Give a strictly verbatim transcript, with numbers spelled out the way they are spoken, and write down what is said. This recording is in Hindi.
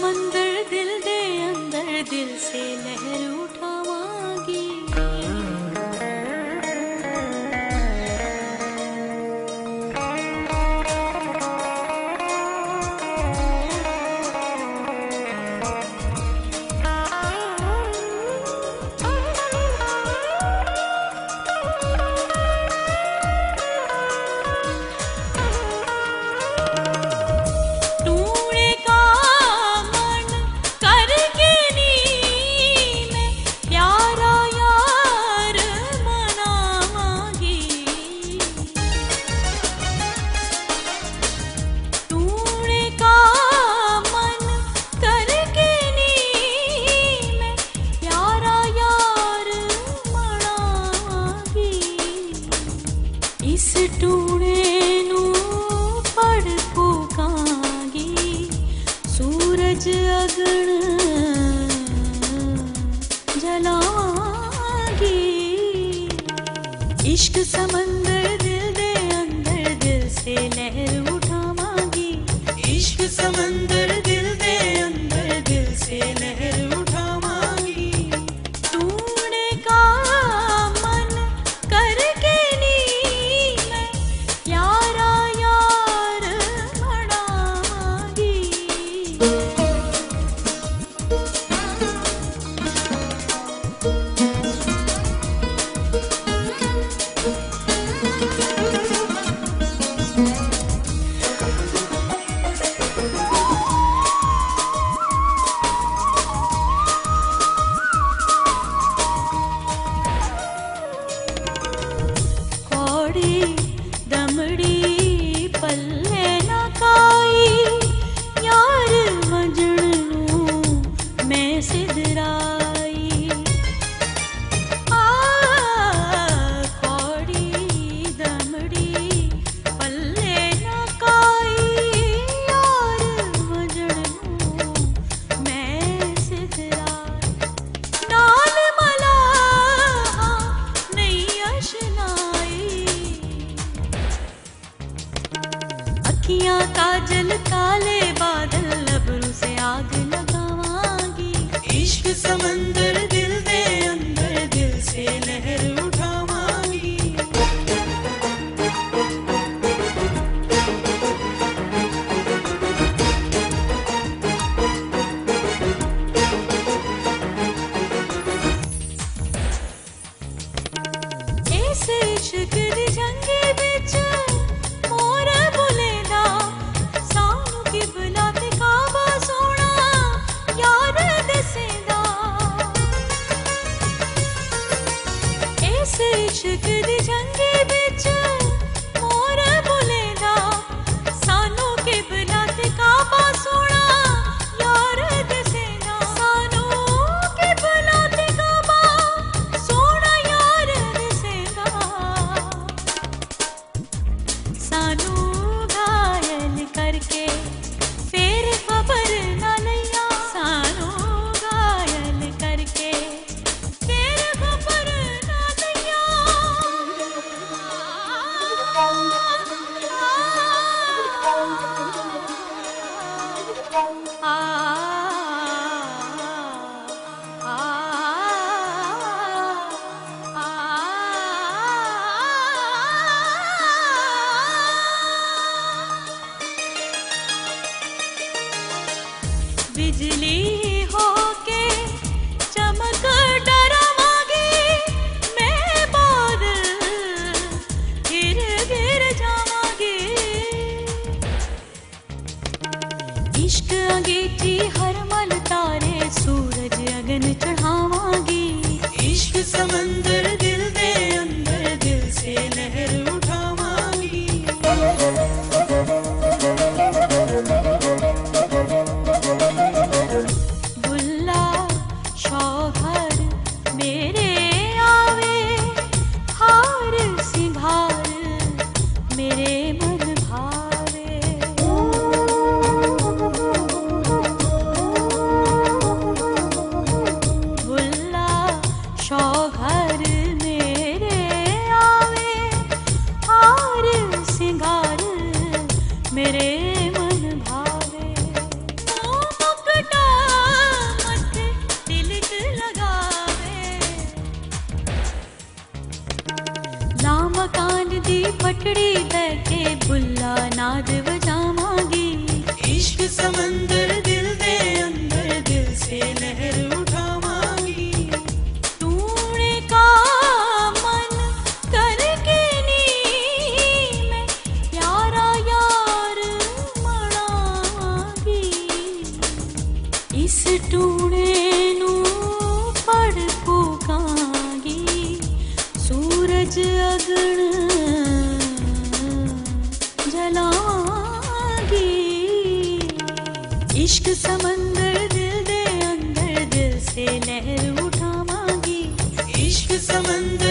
समंदर दिल दे अंदर दिल से लहर उठावांगी। इस टूणे नू पड़ फूकांगी, सूरज अगन जलावांगी। इश्क समंदर दिल दे अंदर दिल से लहर उठावांगी। इश्क समंदर दिल दे अंदर दिल से लहर उठावांगी। टूणे का मन करके दमड़ी पल्ले ना काई, यार मजनू मैं सिदराई। आ कौड़ी दमड़ी पल्ले ना काई, यार मजनू मैं सिदराई। नाल मला नहीं अशनाई, अखियां काजल काले बादल लबरू से आग लगावांगी। इश्क समंदर दिल दे अंदर दिल से लहर उठावांगी। इस इश्क दी जंगे बिच मोर बुलेदा, सानू की बुलाते काबा सोना यार दसेदा। इस इश्क दी जंगे बिच मोर बुलेदा, सानू की बुलाते काबा सोना यार दसेदा। सानू की बुलाते काबा सोना यार दसेदा। सानू घायल करके फिर खबर ना लिया, सानू घायल करके फिर खबर ना लिया। आ, आ, आ, बिजली होके चमक डरावांगी, मैं बादल गिर गिर जावांगी। इश्क अंगीठी हर मल तारे सूरज अगन चढ़ावांगी। इश्क समंदर दिल दे अंदर दिल से लहर उठावांगी। बुल्ला शौहर मेरे आवे, हार सिंगार मेरे मन भावे। इस टूणे नू पड़ फूकांगी सूरज अगन जलावांगी। इश्क समंदर दिल दे अंदर दिल से लहर उठावांगी। इश्क समंदर